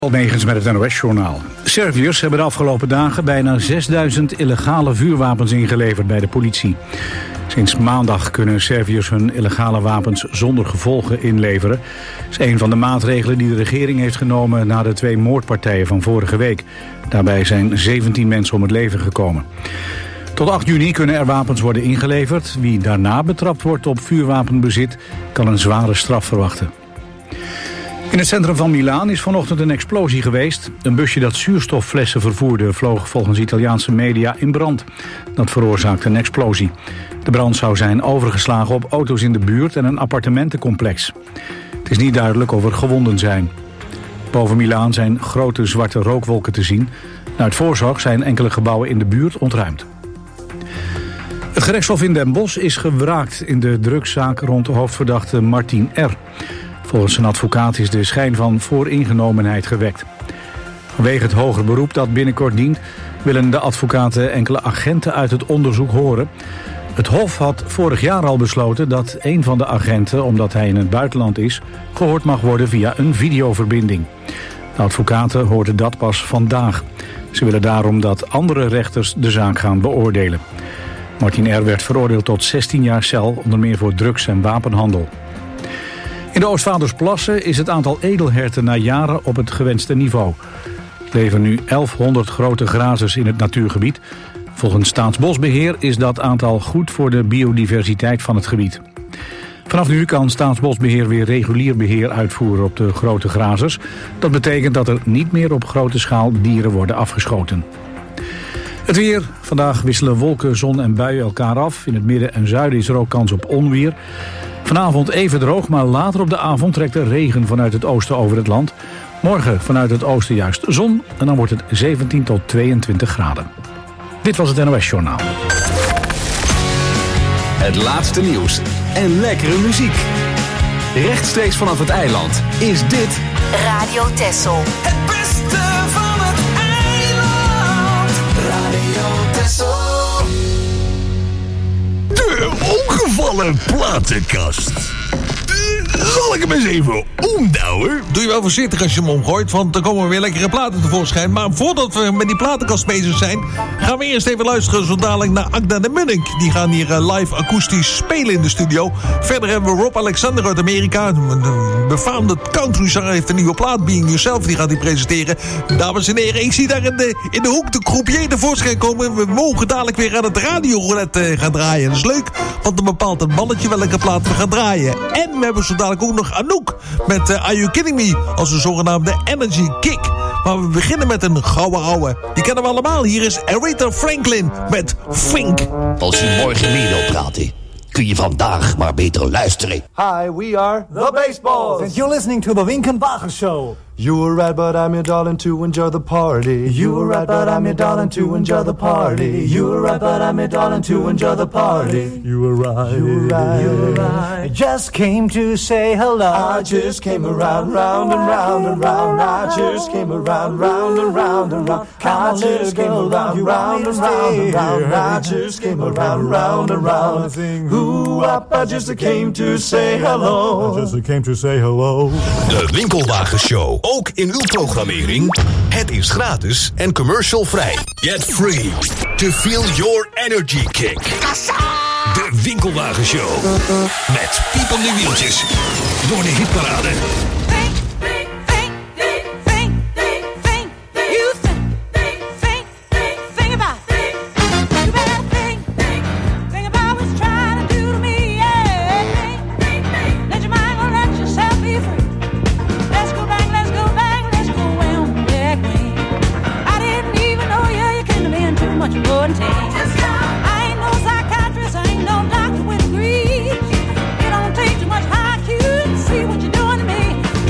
Negens met het NOS-journaal. Serviërs hebben de afgelopen dagen bijna 6000 illegale vuurwapens ingeleverd bij de politie. Sinds maandag kunnen Serviërs hun illegale wapens zonder gevolgen inleveren. Dat is een van de maatregelen die de regering heeft genomen na de 2 moordpartijen van vorige week. Daarbij zijn 17 mensen om het leven gekomen. Tot 8 juni kunnen er wapens worden ingeleverd. Wie daarna betrapt wordt op vuurwapenbezit kan een zware straf verwachten. In het centrum van Milaan is vanochtend een explosie geweest. Een busje dat zuurstofflessen vervoerde vloog volgens Italiaanse media in brand. Dat veroorzaakte een explosie. De brand zou zijn overgeslagen op auto's in de buurt en een appartementencomplex. Het is niet duidelijk of er gewonden zijn. Boven Milaan zijn grote zwarte rookwolken te zien. Uit voorzorg zijn enkele gebouwen in de buurt ontruimd. Het gerechtshof in Den Bosch is gewraakt in de drugszaak rond de hoofdverdachte Martin R. Volgens zijn advocaat is de schijn van vooringenomenheid gewekt. Vanwege het hoger beroep dat binnenkort dient, willen de advocaten enkele agenten uit het onderzoek horen. Het Hof had vorig jaar al besloten dat een van de agenten, omdat hij in het buitenland is, gehoord mag worden via een videoverbinding. De advocaten hoorden dat pas vandaag. Ze willen daarom dat andere rechters de zaak gaan beoordelen. Martin R. werd veroordeeld tot 16 jaar cel, onder meer voor drugs- en wapenhandel. In de Oostvaardersplassen is het aantal edelherten na jaren op het gewenste niveau. Er leven nu 1100 grote grazers in het natuurgebied. Volgens Staatsbosbeheer is dat aantal goed voor de biodiversiteit van het gebied. Vanaf nu kan Staatsbosbeheer weer regulier beheer uitvoeren op de grote grazers. Dat betekent dat er niet meer op grote schaal dieren worden afgeschoten. Het weer. Vandaag wisselen wolken, zon en buien elkaar af. In het midden en zuiden is er ook kans op onweer. Vanavond even droog, maar later op de avond trekt er regen vanuit het oosten over het land. Morgen vanuit het oosten juist zon en dan wordt het 17 tot 22 graden. Dit was het NOS Journaal. Het laatste nieuws en lekkere muziek. Rechtstreeks vanaf het eiland is dit Radio Texel. Het beste van het eiland. Radio Texel. De ongevallen platenkast. Zal ik hem eens even omdouwen? Doe je wel voorzichtig als je hem omgooit, want dan komen weer lekkere platen tevoorschijn. Maar voordat we met die platenkast bezig zijn, gaan we eerst even luisteren zo dadelijk naar Agda de Munnik. Die gaan hier live akoestisch spelen in de studio. Verder hebben we Rob Alexander uit Amerika. De befaamde countryzanger heeft een nieuwe plaat, Being Yourself. Die gaat hij presenteren. Dames en heren, ik zie daar in de hoek de croupier tevoorschijn komen. We mogen dadelijk weer aan het radioroulette gaan draaien. Dat is leuk, want dan bepaalt een balletje welke plaat we gaan draaien. En we hebben zo dadelijk ook nog Anouk met Are You Kidding Me als een zogenaamde Energy Kick. Maar we beginnen met een gouden ouwe. Die kennen we allemaal. Hier is Aretha Franklin met Fink. Als je morgen mee wil praten, kun je vandaag maar beter luisteren. Hi, we are the Baseballs. And you're listening to the Winkenbacher Show. You were right, but I'm your darling to enjoy the party. You were right, but I'm your darling to enjoy the party. You were right, but I'm your darling to enjoy the party. You were right. You were right. You were right. I just came to say hello. I just came around, round and round and round. I just came around, round and round and round. I just came around, round and round and round. I just came around, round and round. Ooh, I just came to say hello. I just came to say hello. De Winkelwagen Show. Ook in uw programmering. Het is gratis en commercialvrij. Get free to feel your energy kick. De Winkelwagen Show. Met piepende wieltjes door de hitparade. See what you're doing to me.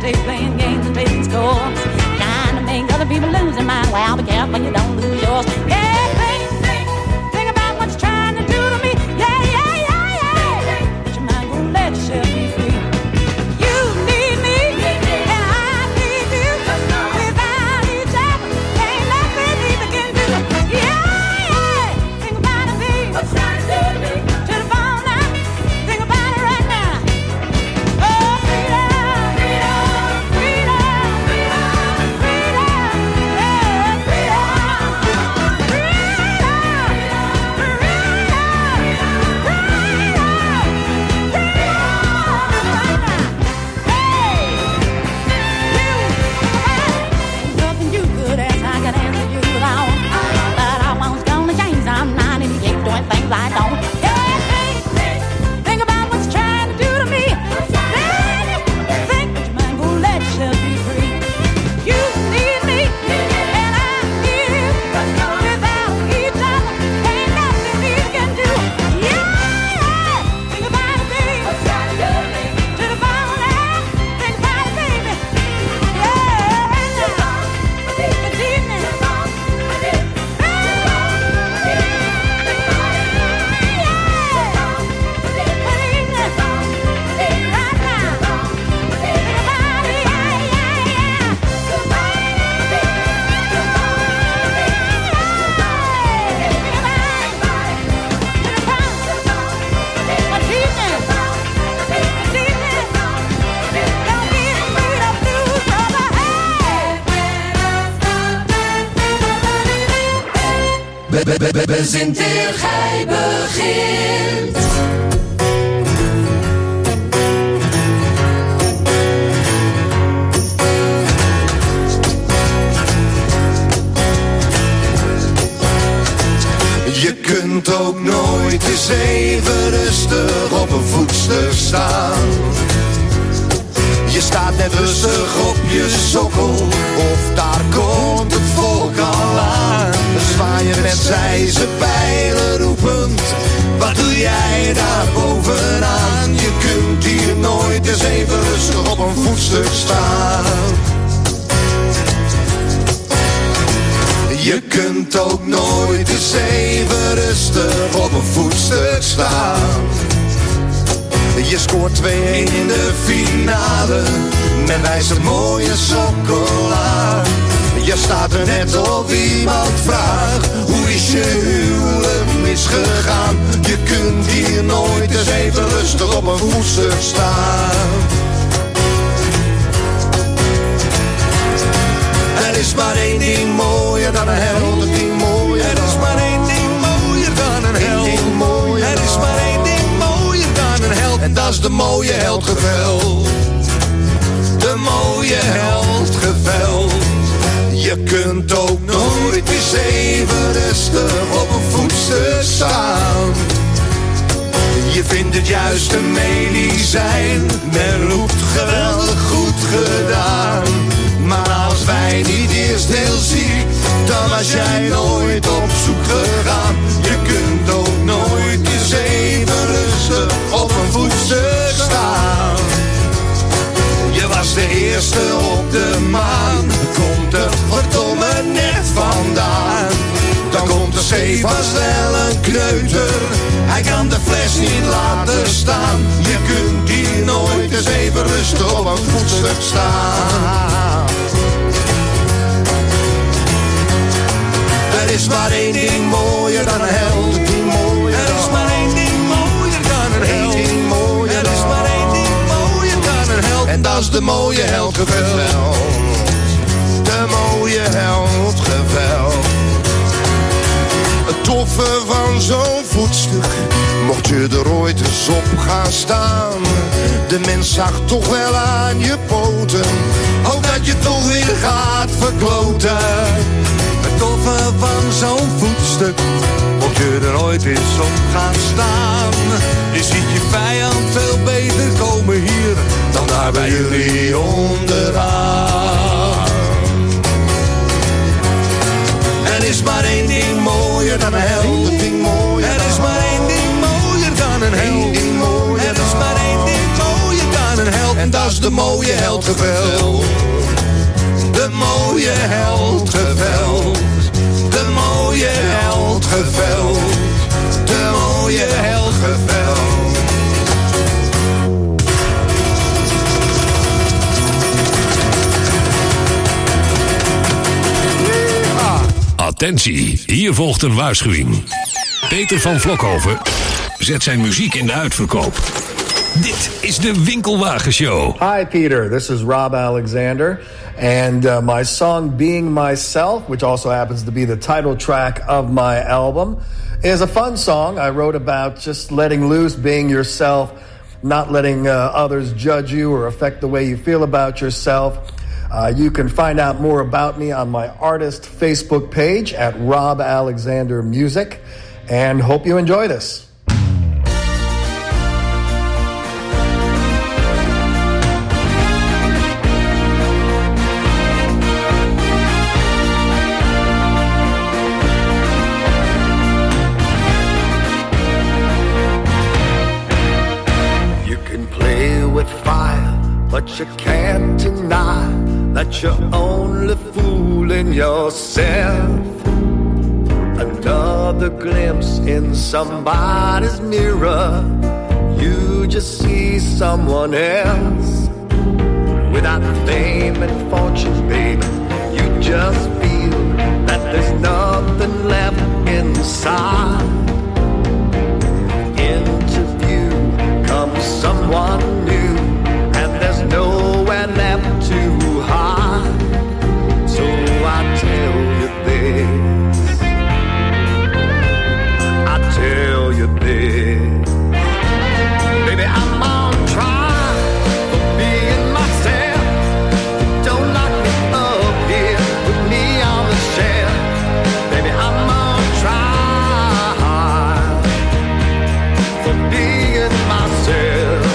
day playing games and trading scores. Trying to make other people lose their mind. Well, be careful you don't lose yours. Yeah, think about what you're trying to do to me. Yeah, yeah, yeah, yeah. But you might gonna let yourself be free. You need me, and I need you. Without each other, ain't nothing either can do. Yeah, yeah. Think about it, baby. What's trying to do to me? To the phone now. Think about it right now. Oh, freedom, freedom, freedom, freedom, freedom, yeah, freedom, nothing you could ask, I could answer you without. But I was gonna change. I'm not if you keep doing things I don't. Think about what you're trying to do to me. Think that you might gonna let yourself be free. You need me, and I need you. Without each other, ain't nothing we can do. Yeah, yeah. Think about it, baby. What's trying to do to me? To the bone now. Think about it, baby. Yeah, this evening. Bezint eer gij begint. Je kunt ook nooit eens even rustig op een voetstuk staan. Je staat net rustig op je sokkel, of daar komt het volk al aan. Zwaaien met zijze pijlen roepend, wat doe jij daar bovenaan? Je kunt hier nooit eens even rustig op een voetstuk staan. Je kunt ook nooit eens even rustig op een voetstuk staan. Je scoort 2-1 in de finale, met wijze mooie sokkel. Je staat er net of iemand vraagt, hoe is je huwelijk misgegaan? Je kunt hier nooit eens even rustig op een voetstuk staan. Er is maar één ding mooier dan een held. Er is maar één ding mooier dan een held. Er is maar één ding mooier dan een held. En dat is de mooie held geveld. De mooie held geveld. Je kunt ook nooit eens even rustig op een voetstuk staan. Je vindt het juiste medicijn, men roept geweldig goed gedaan. Maar als wij niet eerst heel ziek, dan was jij nooit op zoek gegaan. Je kunt ook nooit eens even rustig op een voetstuk staan. Je was de eerste op de maan, komt er verdomme net vandaan. Dan komt er stevast wel een kneuter, hij kan de fles niet laten staan. Je kunt hier nooit eens even rustig op een voetstuk staan. Er is maar één ding mooier dan een held. Er is maar één ding mooier dan een held. Er is maar één ding mooier dan een held. En dat is de mooie held geveld. De mooie held geveld. Het toffe van zo'n voetstuk, mocht je er ooit eens op gaan staan. De mens zag toch wel aan je poten, ook dat je toch weer gaat verkloten. Het toffe van zo'n voetstuk, mocht je er ooit eens op gaan staan. Je ziet je vijand veel beter komen hier, dan daar bij jullie onderaan. Er is maar één ding mooier dan een held. Er is maar één ding mooier dan een held. Er is maar één ding mooier dan een held. En dat dat is de mooie held geweld. De mooie held geweld. De mooie held geweld. De mooie held geweld. Attentie, hier volgt een waarschuwing. Peter van Vlokhoven zet zijn muziek in de uitverkoop. Dit is de Winkelwagenshow. Hi Peter, this is Rob Alexander. And my song Being Myself, which also happens to be the title track of my album, is a fun song I wrote about just letting loose, being yourself, not letting others judge you or affect the way you feel about yourself. You can find out more about me on my artist Facebook page at Rob Alexander Music, and hope you enjoy this. You can play with fire, but you can't deny that you're only fooling yourself. Another glimpse in somebody's mirror, you just see someone else. Without fame and fortune, baby, you just feel that there's nothing left inside. Into view comes someone new, and there's nowhere left to hide. So I tell you this, I tell you this, baby, I'm on trial for being myself. Don't lock me up here, put me on the shelf. Baby, I'm on trial for being myself.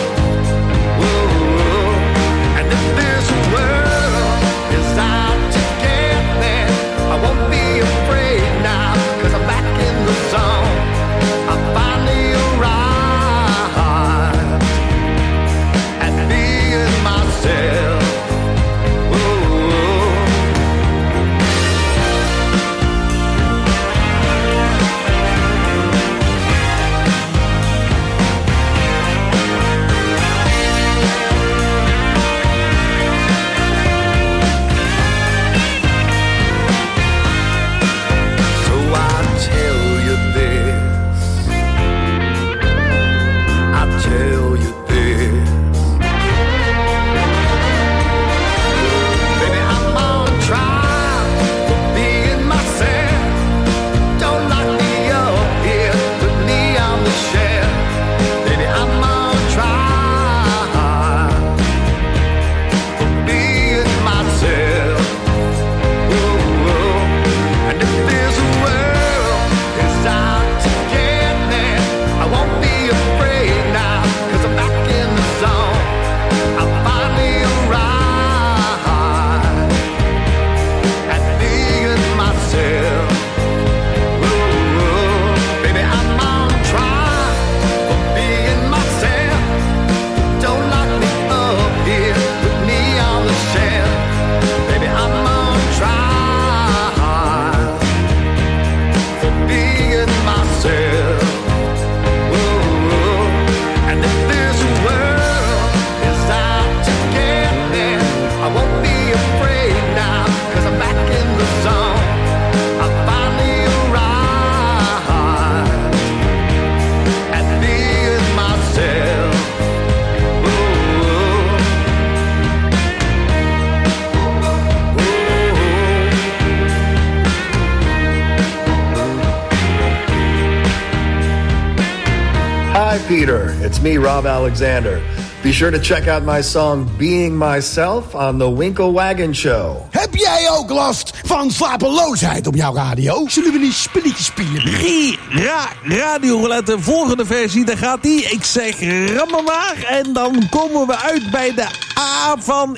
Peter. It's me, Rob Alexander. Be sure to check out my song Being Myself on the Winklewagon Show. Heb jij ook last van slapeloosheid op jouw radio? Zullen we een spelletje spelen? Radioroulette, volgende versie, daar gaat die. Ik zeg rammen maar. En dan komen we uit bij de A van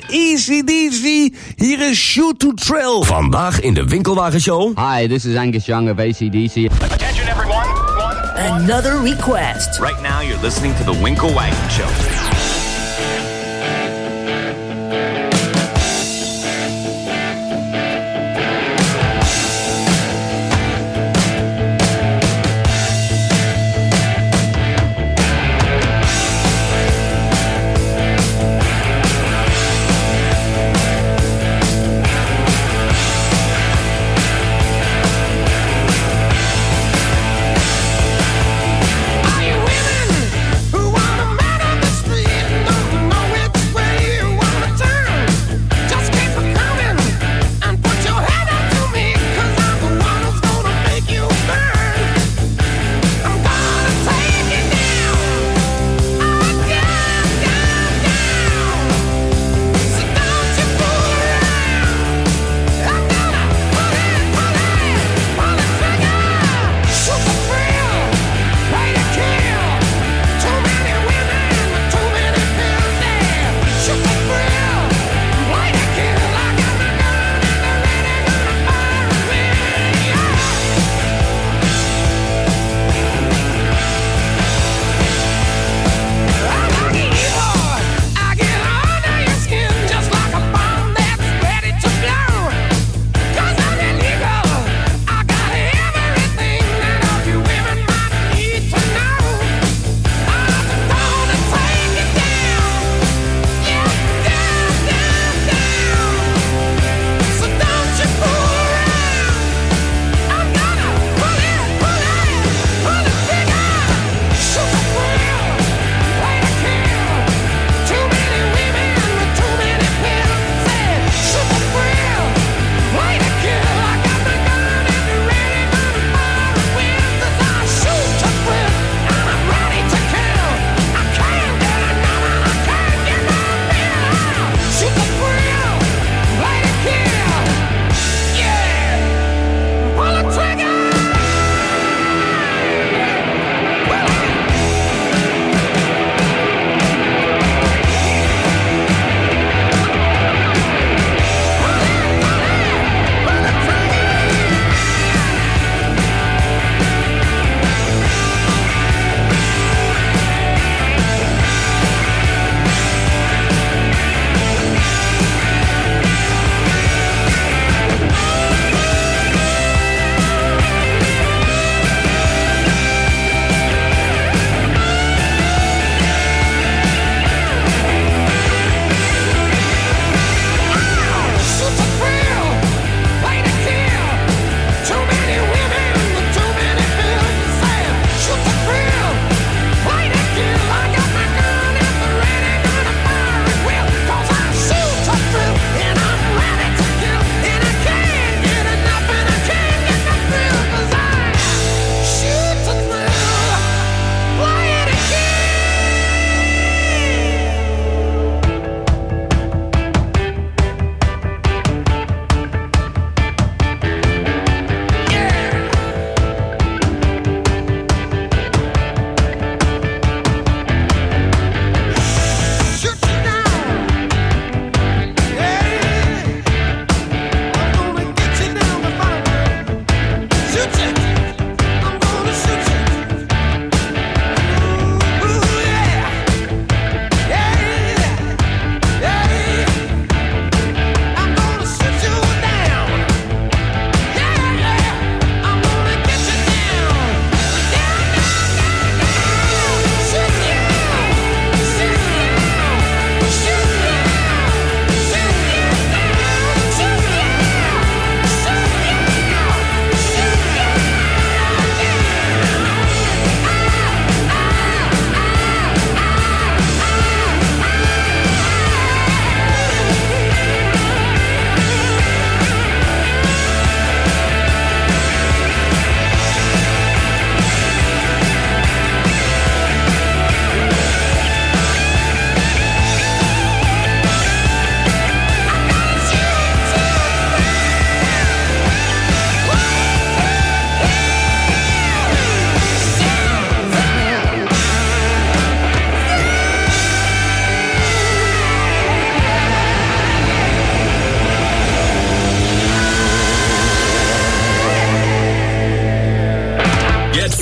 AC/DC. Hier is Shoot to Thrill. Vandaag in de Winkelwagenshow. Hi, this is Angus Young of AC/DC. Attention everyone. Another request. Right now you're listening to the Winklewagon Show.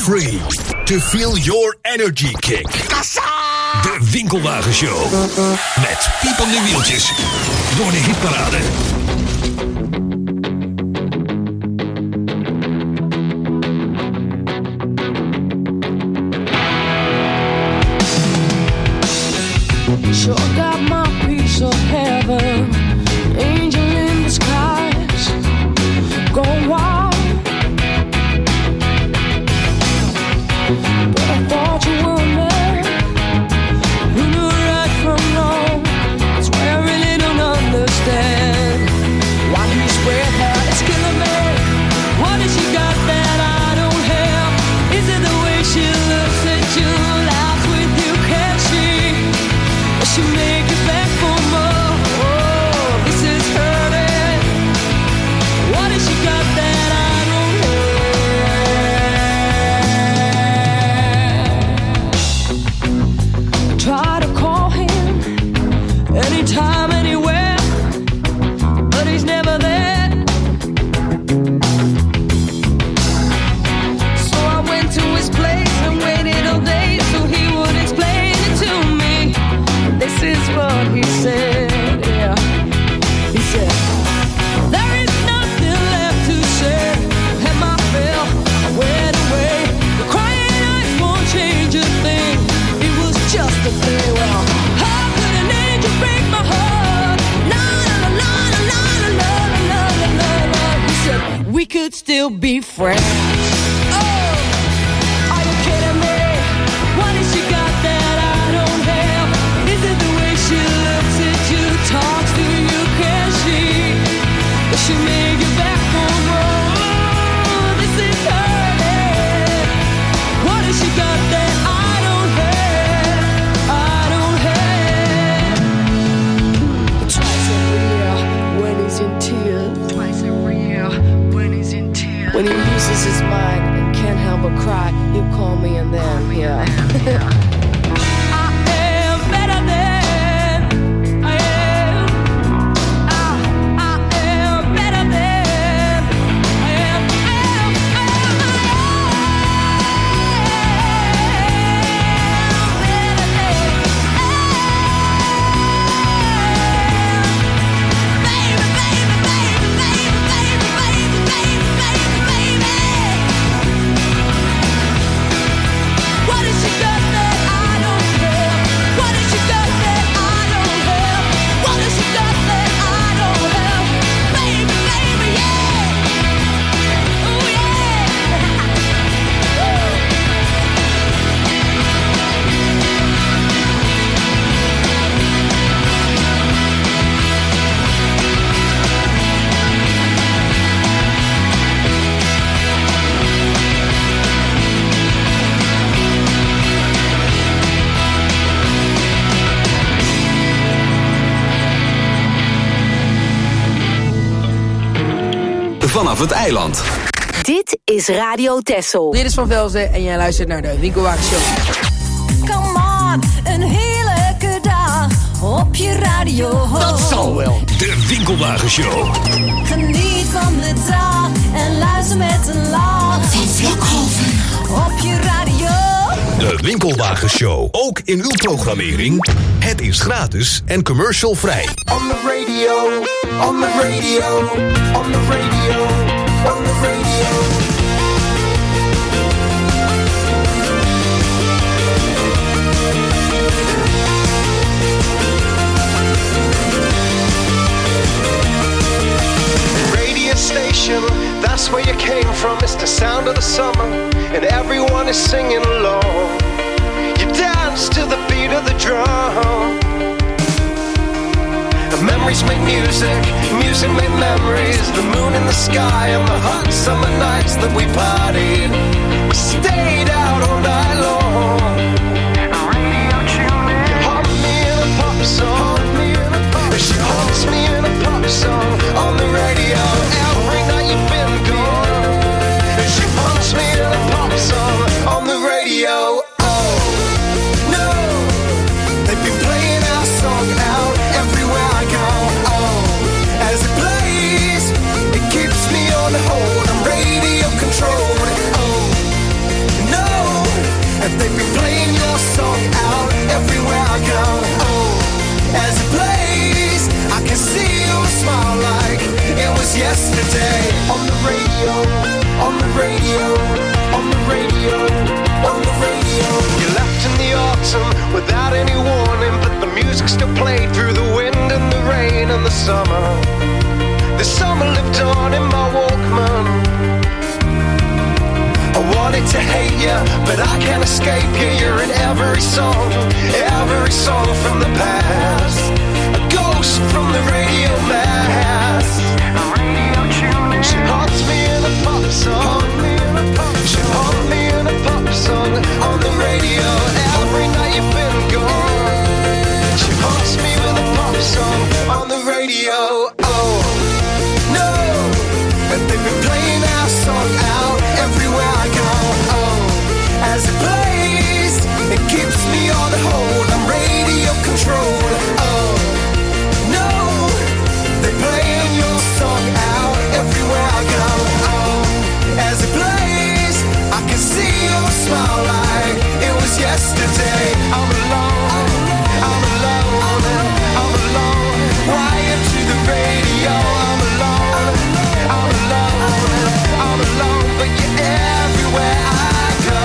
free to feel your energy kick. De Winkelwagenshow. Met piepende wieltjes door de hitparade. Sure got my piece of heaven, angel in the skies, go wild. But I thought you were a man who knew right from wrong. That's why I really don't understand why you spread her. It's killing me. What has she got that I don't have? Is it the way she looks at you, laughs with you? Can she make it back for more? Oh, this is hurting. What has she got that I don't have? I try to call him anytime, anywhere, but he's never there. So I went to his place and waited all day so he would explain it to me. This is what he said, yeah. He said, there is nothing left to say. Have my fill, I went away. The crying eyes won't change a thing. It was just a play. Well, how could an angel break my heart? La la la la la la la la la la. He said, we could still be friends. Oh, are you kidding me? What has she got that I don't have? Is it the way she looks at you, talks to you? Can she make it back home? Oh, this is hurting. What has she got that I don't have? I don't have. Twice every year when he's in tears. Twice every year when he's in tears. When he loses his mind and can't help but cry, he'll call me and then, yeah. Vanaf het eiland. Dit is Radio Texel. Dit is Van Velzen en jij luistert naar de Winkelwagenshow. Come on, een heerlijke dag op je radio. Dat zal wel. De Winkelwagenshow. Geniet van de dag en luister met een lach. Van Vlakhoven. Op je radio. De Winkelwagenshow. Ook in uw programmering. Het is gratis en commercial vrij. On the radio, on the radio, on the radio, on the radio. Radio station, that's where you came from. It's the sound of the summer, and everyone is singing along. You dance to the beat of the drum. Memories make music, music make memories. The moon in the sky on the hot summer nights that we partied. We stayed out all night long. Radio tuning. You haunt me in a pop song. She haunts me in a pop song on the radio. Every night you've been gone. She haunts me in a pop song on the radio. Oh no, they've been playing our song out everywhere I go. Oh, as it plays, it keeps me on hold. I'm radio control. but I can't escape you. You're in every song from the past. A ghost from the radio mast. A radio tune. She haunts me in a pop song. She haunts me in a pop song on the radio. Every night you've been gone. She haunts me with a pop song on the radio. Oh no, but they've been playing our song out everywhere I go. Oh, as it plays, it keeps me on hold. I'm radio controlled. Oh no, they're playing your song out everywhere I go. Oh, as it plays, I can see your smile like it was yesterday. I'm alone, I'm alone, I'm alone. Wired to the radio. I'm alone, I'm alone, I'm alone. But you're everywhere I go.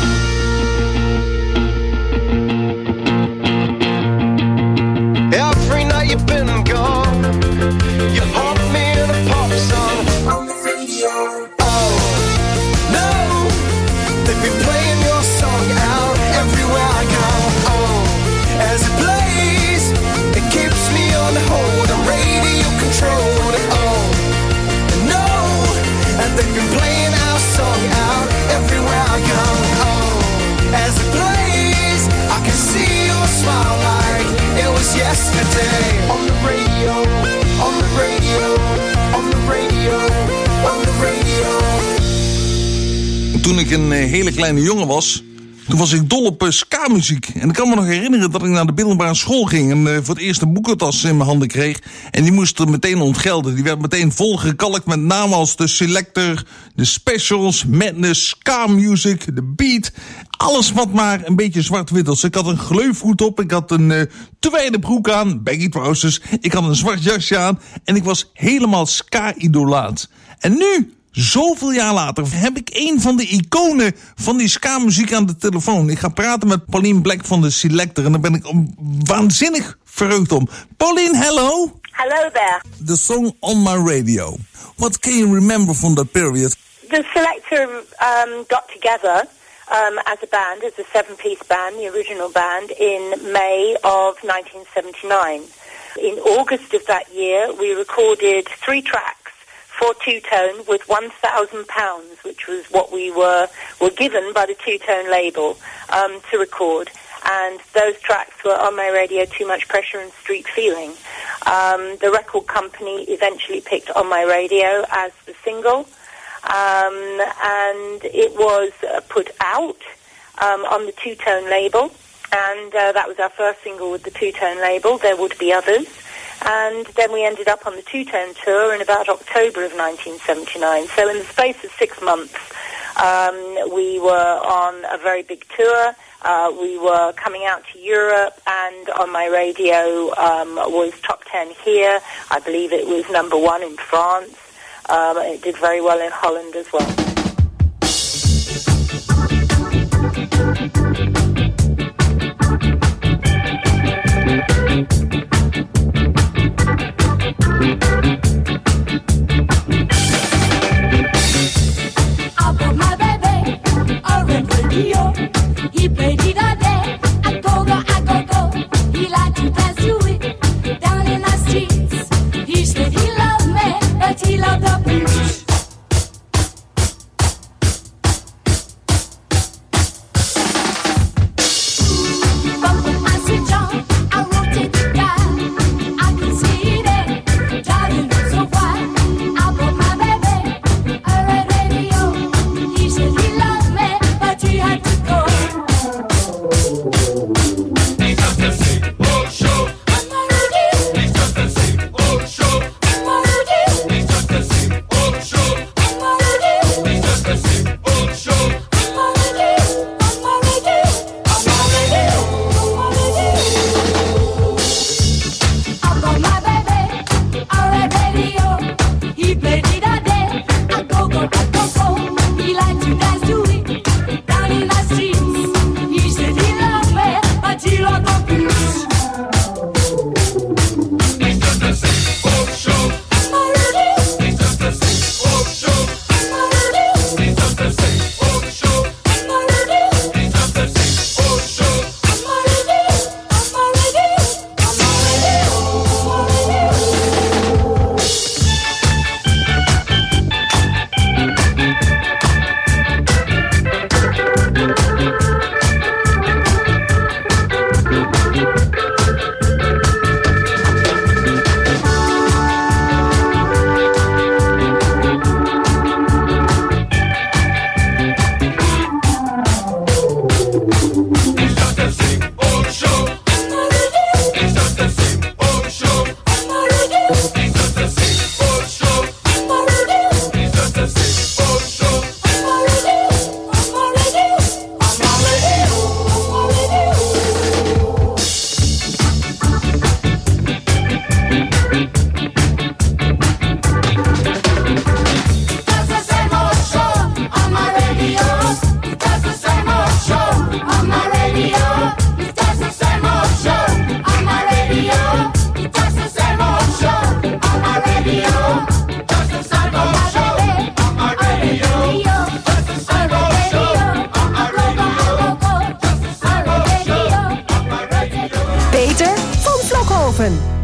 Every night you've been gone. You haunt me in a pop song on the radio. Oh no, they've been playing your song out everywhere I go. Oh, as it plays, it keeps me on hold. I'm radio controlled. Oh no, and they've been playing our song out everywhere I go. Oh, as it plays, I can see your smile like it was yesterday. On the radio, on the radio, on the radio, on the radio. Toen ik een hele kleine jongen was, toen was ik dol op ska-muziek. En ik kan me nog herinneren dat ik naar de middelbare school ging en voor het eerst een boekentas in mijn handen kreeg. En die moest er meteen ontgelden. Die werd meteen volgekalkt met namen als de Selector, de Specials, Madness, ska-music, de Beat. Alles wat maar een beetje zwart-wit was. Ik had een gleufhoed op, ik had een te wijde broek aan, baggy trousers. Ik had een zwart jasje aan en ik was helemaal ska-idolaat. En nu, zoveel jaar later, heb ik een van de iconen van die ska-muziek aan de telefoon. Ik ga praten met Pauline Black van de Selector en daar ben ik waanzinnig verheugd om. Pauline, hello. Hello there. The song On My Radio. What can you remember from that period? The Selector got together as a band, as a seven-piece band, the original band, in May of 1979. In August of that year, we recorded 3 tracks for Two-Tone with £1,000, which was what we were given by the Two-Tone label to record. And those tracks were On My Radio, Too Much Pressure and Street Feeling. The record company eventually picked On My Radio as the single, and it was put out on the Two-Tone label, and that was our first single with the Two-Tone label. There would be others. And then we ended up on the Two-Tone tour in about October of 1979. So in the space of 6 months, we were on a very big tour. We were coming out to Europe, and On My Radio was top 10 here. I believe it was number 1 in France. It did very well in Holland as well. I bought my baby a red radio. He played it all day. I go go, I go go. He liked to dance to it down in the streets. He said he loved me, but he loved the blues.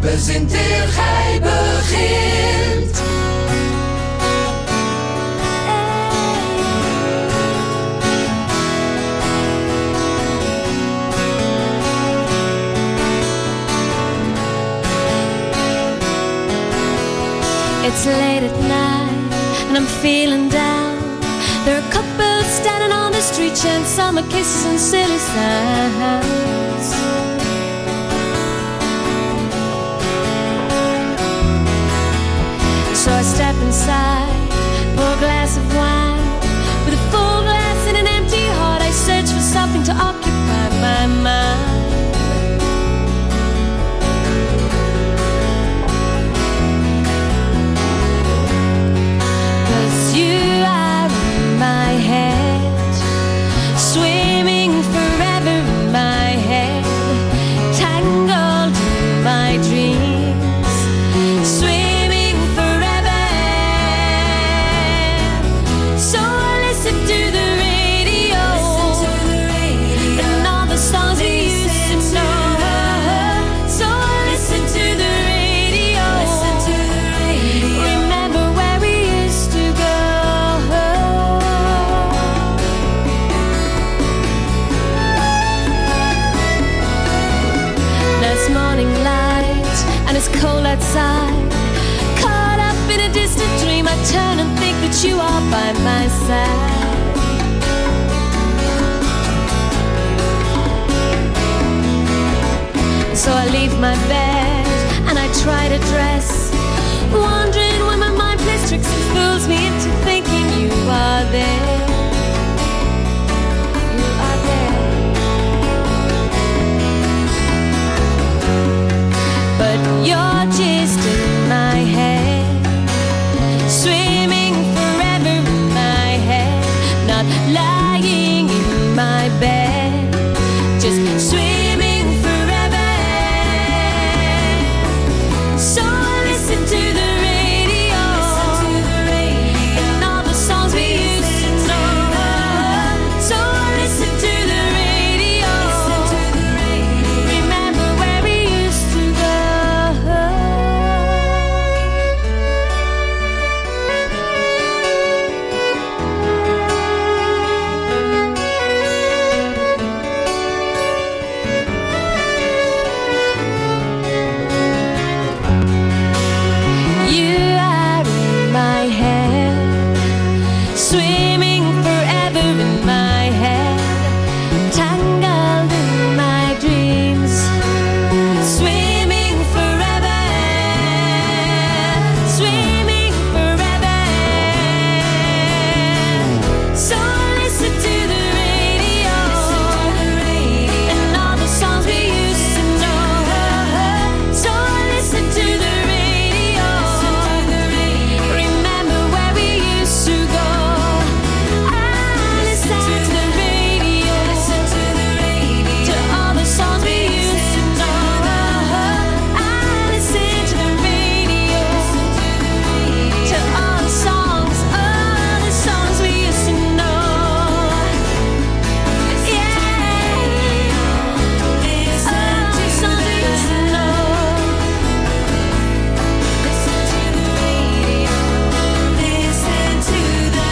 bezint eer gij begint. It's late at night and I'm feeling down. There are couples standing on the street sharing summer kisses and silly sounds. So I step inside, pour a glass of wine. With a full glass and an empty heart, I search for something to occupy my mind. You are in my head, swimming forever in my head, tangled in my dreams, swimming forever. So I listen to the radio, and all the songs we used to know. So I listen to the radio, remember where we used to go. Morning light, and it's cold outside. Caught up in a distant dream, I turn and think that you are by my side. So I leave my bed and I try to dress, wondering when my mind plays tricks and fools me into thinking you are there. You are there. But you're just in my head, swimming forever in my head, not lying in my bed, just swimming forever. So I listen to the radio, and all the songs we used to know. So I listen to the radio, remember where we used to go. You are in my head, swimming forever in my head, tangled in my dreams, swimming forever, swimming forever. So I listen to the radio, and all the songs we used to know. So I listen to the radio, remember where we used to go. I listen to the radio, to all the songs we used to know. I listen to the radio, to all the songs we used to know. Yeah, all the songs we used to know. Listen to the radio, listen to the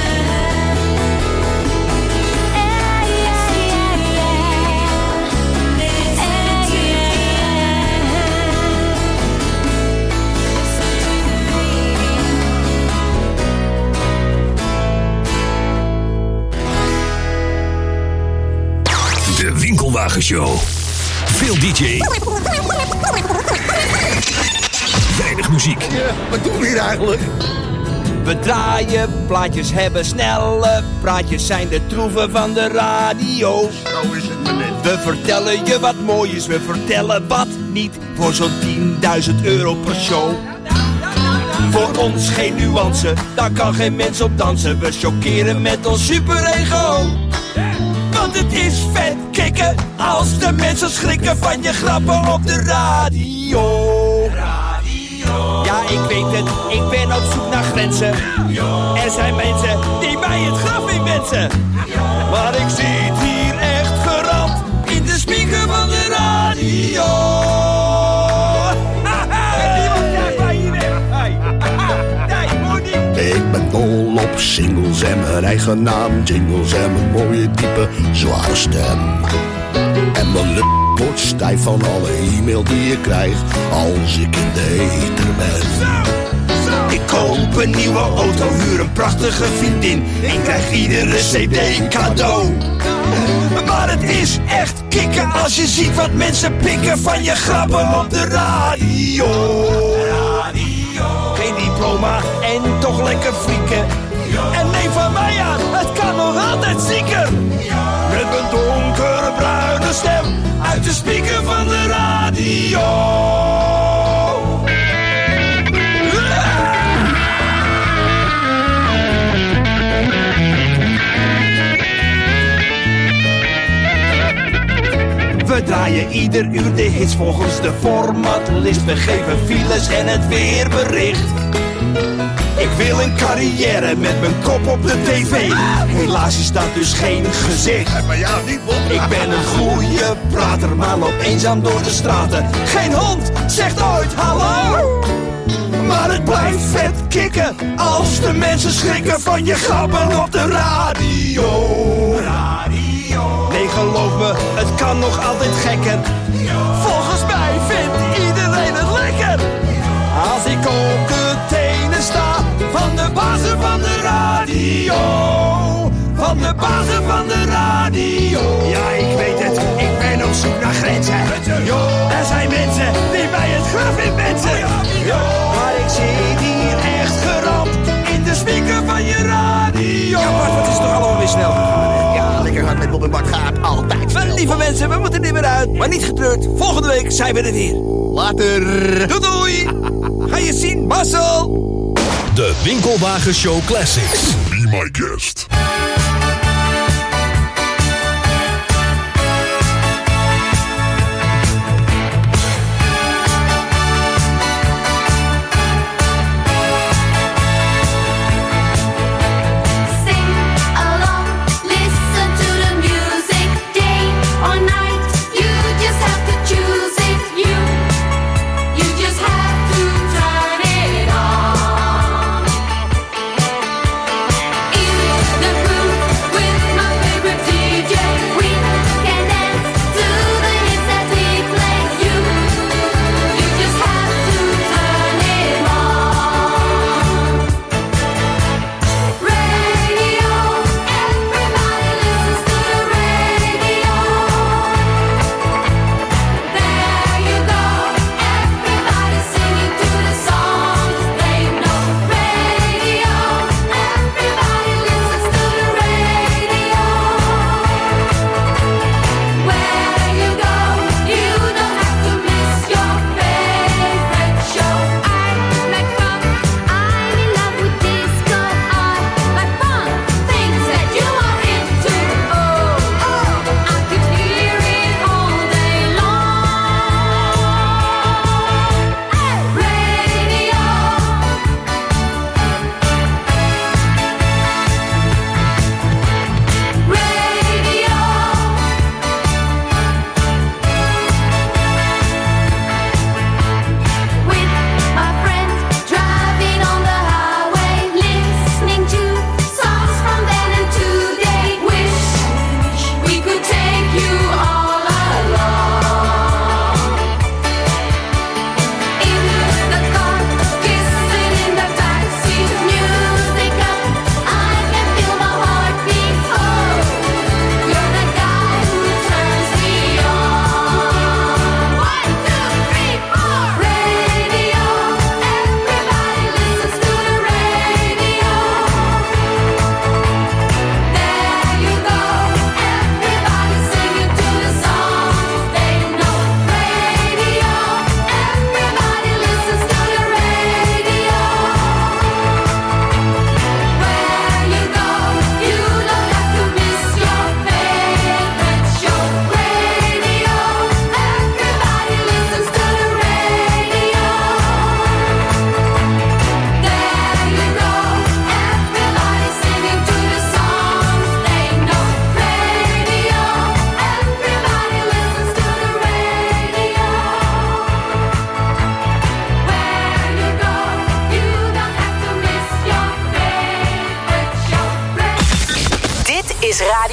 De Winkelwagenshow. Veel DJ. Weinig muziek. Ja, wat doen we hier eigenlijk? We draaien, plaatjes hebben snelle praatjes, zijn de troeven van de radio. Zo is het maar net. We vertellen je wat mooi is, we vertellen wat niet, voor zo'n 10.000 euro per show. Voor ons geen nuance, daar kan geen mens op dansen. We chockeren met ons superego. Want het is vet kicken als de mensen schrikken van je grappen op de radio. Ja, ik weet het, ik ben op zoek naar grenzen. Er zijn mensen die mij het graf inwensen. Maar ik zit hier echt geramd in de speaker van de radio. Haha. singles en mijn eigen naam. Jingles en mijn mooie diepe zware stem. En mijn lip wordt stijf van alle e-mail die ik krijg als ik in de ether ben. Ik koop een nieuwe auto, huur een prachtige vriendin. Ik krijg iedere cd cadeau. Maar het is echt kicken als je ziet wat mensen pikken van je grappen op de radio. Geen diploma en toch lekker frieken. En neem van mij aan, het kan nog altijd zieker. Met mijn donkerbruine stem uit de speaker van de radio. We draaien ieder uur de hits volgens de formatlist. We geven files en het weerbericht. Ik wil een carrière met mijn kop op de tv. Helaas is dat dus geen gezicht. Ik ben een goede prater, maar loop eenzaam door de straten. Geen hond zegt ooit hallo. Maar het blijft vet kicken als de mensen schrikken van je grappen op de radio. Nee, geloof me, het kan nog altijd gekker. Volgens mij vindt iedereen het lekker. Als ik op de tenen sta van de bazen van de radio. Van de bazen van de radio. Ja, ik weet het, ik ben op zoek naar grenzen. Er zijn mensen die bij het graf in mensen. Maar ik zit hier echt geramd in de speaker van je radio. Ja, Bart, wat is toch allemaal weer snel gegaan, hè? Ja, lekker hard met Bob en Bart gaat altijd. Wel, lieve mensen, we moeten er weer uit. Maar niet getreurd, volgende week zijn we er weer. Later. Doei doei. Ga je zien, Marcel. De Winkelwagen Show Classics. Be my guest. The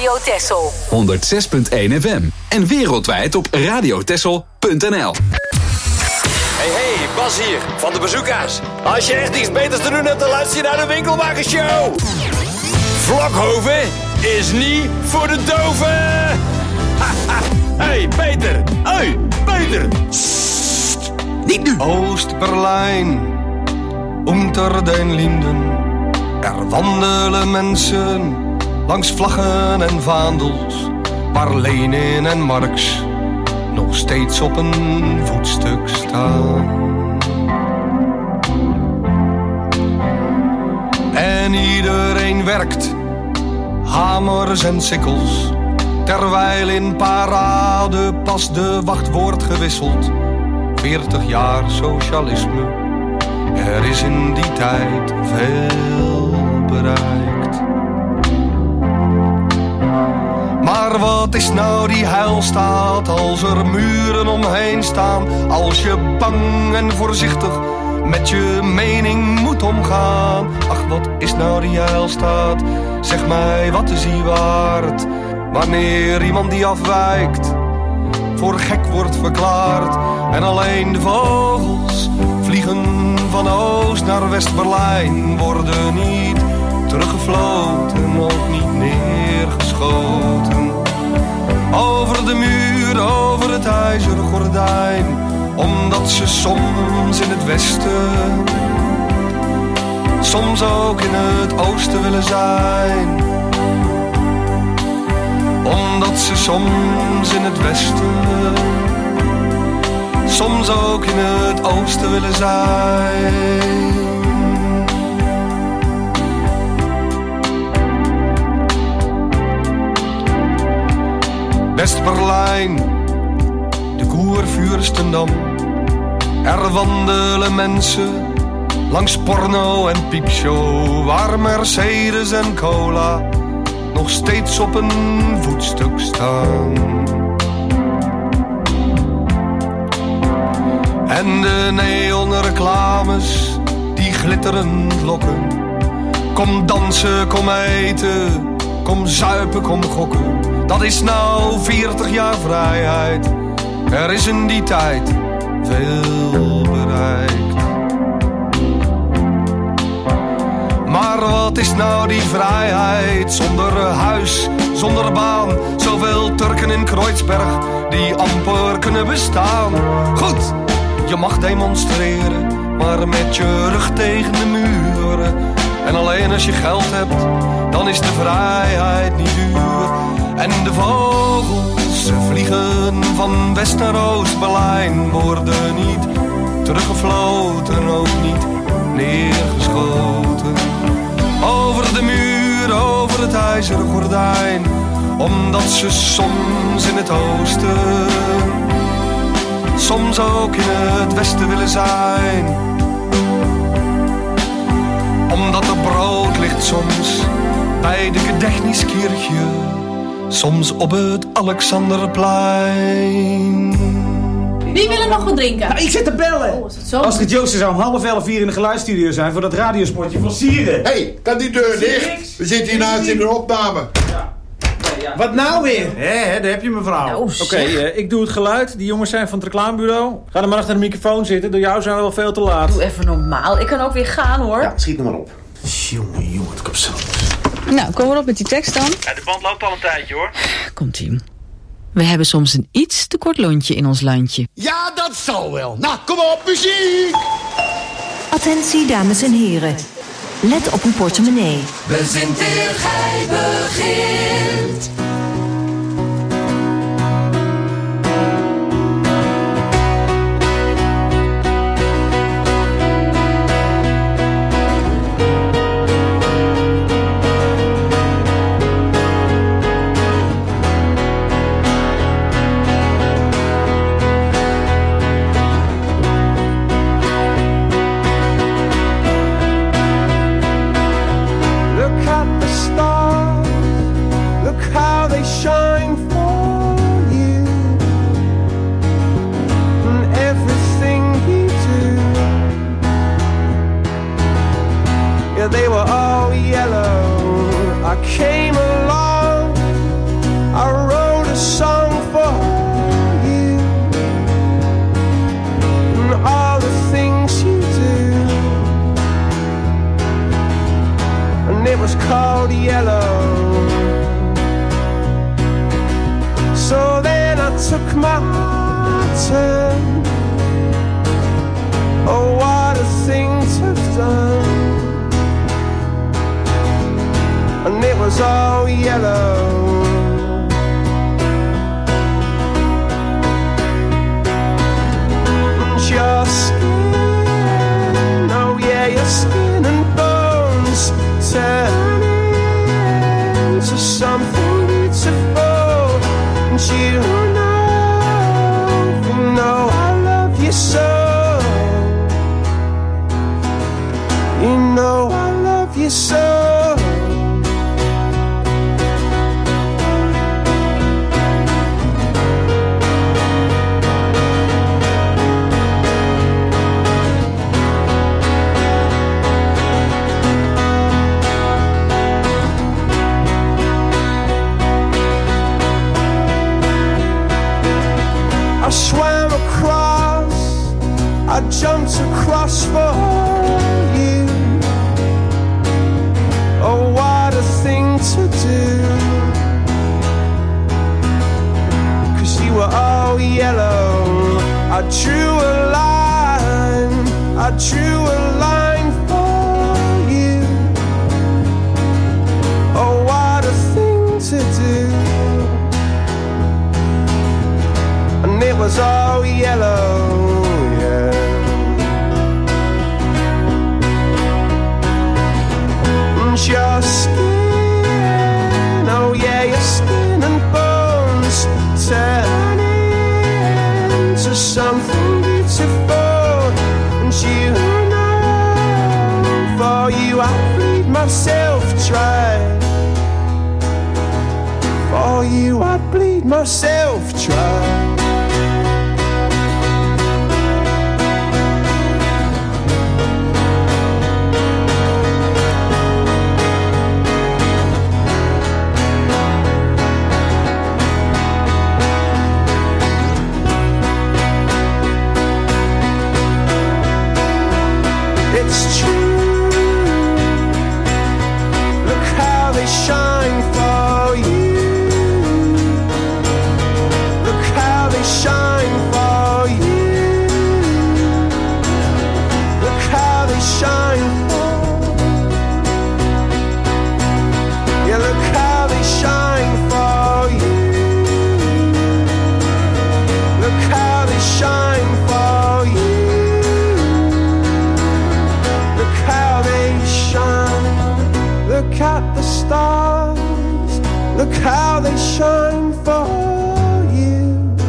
Radio Texel. 106.1 FM. En wereldwijd op radiotexel.nl. Hey, Bas hier, van de Bazooka's. Als je echt iets beters te doen hebt, dan luister je naar de Winkelwagenshow. Vlokhoven is niet voor de doven. Hey, Peter. Hey, Peter. Sst, niet nu. Oost-Berlijn, unter den Linden. Er wandelen mensen langs vlaggen en vaandels, waar Lenin en Marx nog steeds op een voetstuk staan. En iedereen werkt, hamers en sikkels, terwijl in parade pas de wacht wordt gewisseld. 40 jaar socialisme, er is in die tijd veel bereikt. Maar wat is nou die heilstaat als er muren omheen staan? Als je bang en voorzichtig met je mening moet omgaan. Ach, wat is nou die heilstaat? Zeg mij, wat is die waard? Wanneer iemand die afwijkt voor gek wordt verklaard. En alleen de vogels vliegen van Oost naar West-Berlijn, worden niet teruggefloten, ook niet neergeschoten. Over de muur, over het ijzeren gordijn, omdat ze soms in het westen, soms ook in het oosten willen zijn. Omdat ze soms in het westen, soms ook in het oosten willen zijn. West-Berlijn, de Kurfürstendam. Er wandelen mensen langs porno en piepshow, waar Mercedes en cola nog steeds op een voetstuk staan. En de neonreclames die glitterend lokken. Kom dansen, kom eten, kom zuipen, kom gokken. Dat is nou 40 jaar vrijheid. Er is in die tijd veel bereikt. Maar wat is nou die vrijheid zonder huis, zonder baan? Zoveel Turken in Kreuzberg die amper kunnen bestaan. Goed, je mag demonstreren, maar met je rug tegen de muren. En alleen als je geld hebt, dan is de vrijheid niet duur. En de vogels vliegen van West naar Oost-Berlijn, worden niet teruggefloten, ook niet neergeschoten. Over de muur, over het ijzeren gordijn, omdat ze soms in het oosten, soms ook in het westen willen zijn. Omdat er brood ligt soms bij de Gedächtniskirche, soms op het Alexanderplein. Wie wil er nog wat drinken? Nou, ik zit te bellen. Oh, is het zo? Astrid Joosten zou om 3:30 in de geluidsstudio zijn voor dat radiospotje van Sieren. Hé, kan die deur dicht? We zitten hier naast in de opname. Ja. Wat nou weer? Hé, daar heb je mevrouw. Nou, Oké, ik doe het geluid. Die jongens zijn van het reclamebureau. Ga dan maar achter de microfoon zitten. Door jou zijn we wel veel te laat. Doe even normaal. Ik kan ook weer gaan, hoor. Ja, schiet nog maar op. Jongen, het komt zo. Nou, kom maar op met die tekst dan. Ja, de band loopt al een tijdje, hoor. Komt-ie. We hebben soms een iets te kort lontje in ons landje. Ja, dat zal wel. Nou, kom op, muziek! Attentie, dames en heren. Let op uw portemonnee. Bezintigheid begint. They were all yellow. I came along my turn. Oh, what a thing to have done. And it was all yellow. And your skin, oh yeah, your skin and bones turn into something beautiful. And you know I love you so. You know I love you so. I swam across, I jumped across for you. Oh, what a thing to do. 'Cause you were all yellow. I drew a line, I drew a line for you. Oh, what a thing to do. And it was all yellow, yeah. And your skin, oh yeah, your skin and bones turn into something beautiful. And you know, for you I bleed myself dry. For you I bleed myself dry. It's true. Look how they shine for you. Look how they shine for you. Look how they shine for. Yeah, look how they shine for you. Look how they shine for you. Look at the stars, look how they shine for you.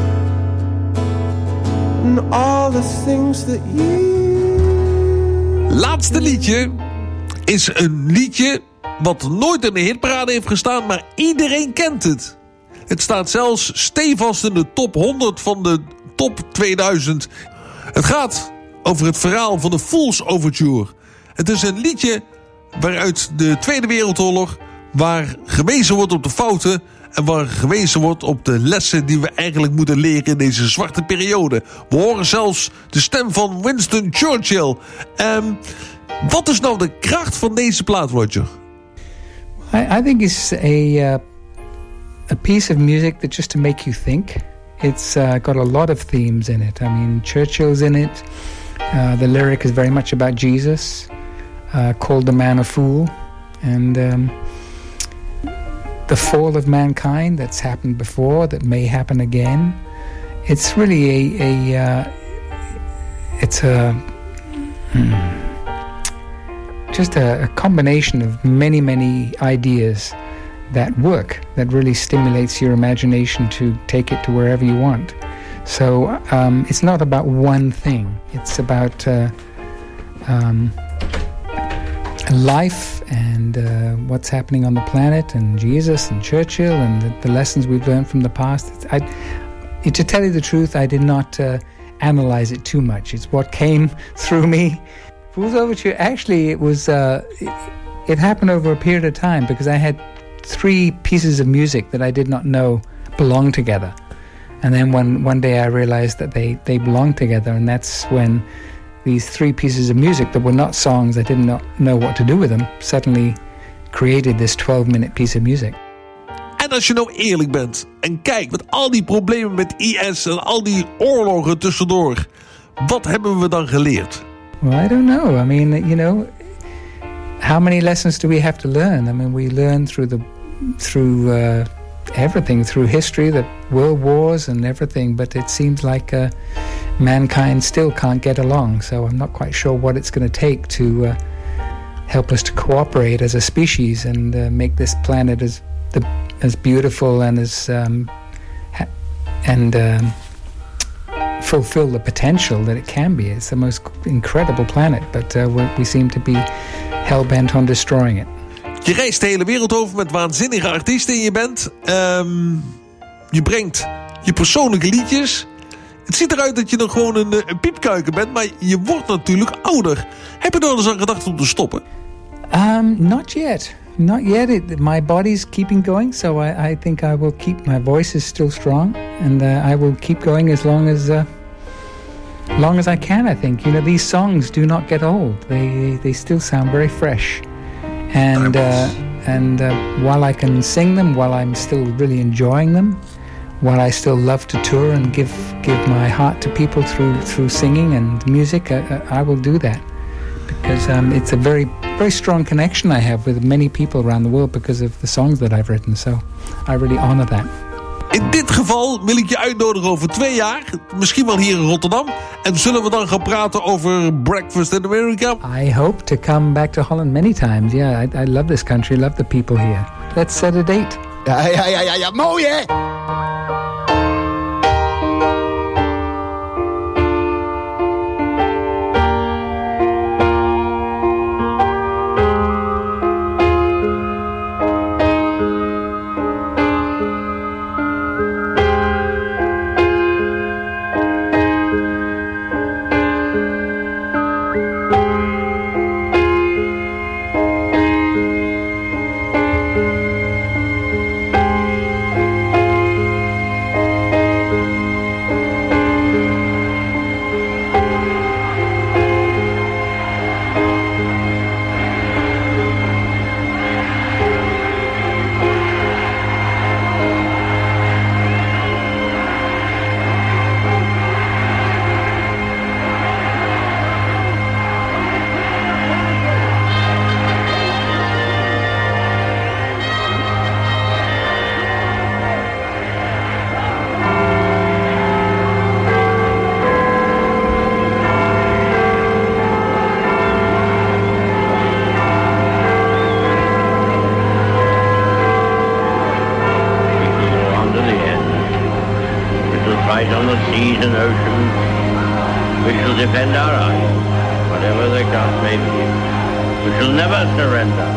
And all the things that you. Laatste liedje is een liedje wat nooit in de hitparade heeft gestaan, maar iedereen kent het. Het staat zelfs stevast in de top 100 van de top 2000. Het gaat over het verhaal van de Fool's Overture. Het is een liedje waaruit de Tweede Wereldoorlog, waar gewezen wordt op de fouten en waar gewezen wordt op de lessen die we eigenlijk moeten leren in deze zwarte periode. We horen zelfs de stem van Winston Churchill. Wat is nou de kracht van deze plaat, Roger? I think it's a piece of music that just to make you think. It's got a lot of themes in it. I mean, Churchill's in it. The lyric is very much about Jesus. Called the man a fool, and the fall of mankind that's happened before, that may happen again. It's really just a combination of many ideas that work, that really stimulates your imagination to take it to wherever you want. So it's not about one thing. It's about life and what's happening on the planet, and Jesus and Churchill and the lessons we've learned from the past. To tell you the truth, I did not analyze it too much. It's what came through me. Fool's Overture, actually, it happened over a period of time, because I had 3 pieces of music that I did not know belonged together. And then one day I realized that they belonged together, and that's when these 3 pieces of music that were not songs, I didn't know what to do with them, suddenly created this 12-minute piece of music. En als je nou eerlijk bent en kijkt met al die problemen met IS en al die oorlogen tussendoor, wat hebben we dan geleerd? Well, I don't know. I mean, you know, how many lessons do we have to learn? I mean, we learn through everything, through history, the world wars and everything, but it seems like mankind still can't get along. So I'm not quite sure what it's going to take to help us to cooperate as a species and make this planet as beautiful and as fulfill the potential that it can be. It's the most incredible planet, but we seem to be hell-bent on destroying it. Je reist de hele wereld over met waanzinnige artiesten in je band. Je brengt je persoonlijke liedjes. Het ziet eruit dat je nog gewoon een piepkuiken bent, maar je wordt natuurlijk ouder. Heb je er eens aan gedacht om te stoppen? Not yet. Not yet. My body's keeping going, so I think I will keep. My voice is still strong, and I will keep going as long as I can. I think, you know, these songs do not get old. They still sound very fresh, and while I can sing them, while I'm still really enjoying them, while I still love to tour and give my heart to people through singing and music, I will do that. Because it's a very, very strong connection I have with many people around the world because of the songs that I've written. So I really honor that. In dit geval wil ik je uitnodigen over 2 jaar. Misschien wel hier in Rotterdam. En zullen we dan gaan praten over Breakfast in America? I hope to come back to Holland many times. Yeah, I love this country, love the people here. Let's set a date. Ja, mooi hè? defend our island, whatever the cost may be. We shall never surrender.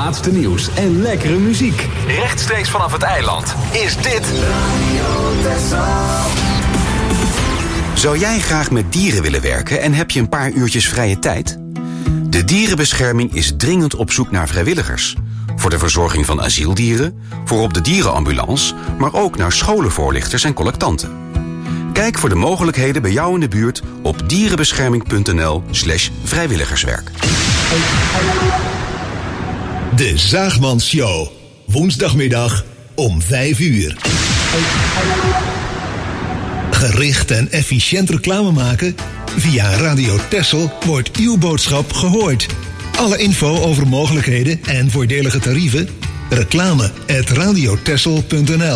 laatste nieuws en lekkere muziek. Rechtstreeks vanaf het eiland is dit... Zou jij graag met dieren willen werken en heb je een paar uurtjes vrije tijd? De dierenbescherming is dringend op zoek naar vrijwilligers. Voor de verzorging van asieldieren, voor op de dierenambulance... maar ook naar scholenvoorlichters en collectanten. Kijk voor de mogelijkheden bij jou in de buurt op dierenbescherming.nl/vrijwilligerswerk. De Zaagmans Show. Woensdagmiddag om 5:00. Gericht en efficiënt reclame maken? Via Radio Texel wordt uw boodschap gehoord. Alle info over mogelijkheden en voordelige tarieven? reclame@radiotexel.nl.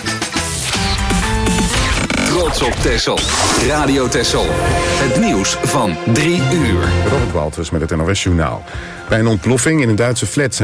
Trots op Texel. Radio Texel. Het nieuws van 3 uur. Robert Walters met het NOS Journaal. Bij een ontploffing in een Duitse flat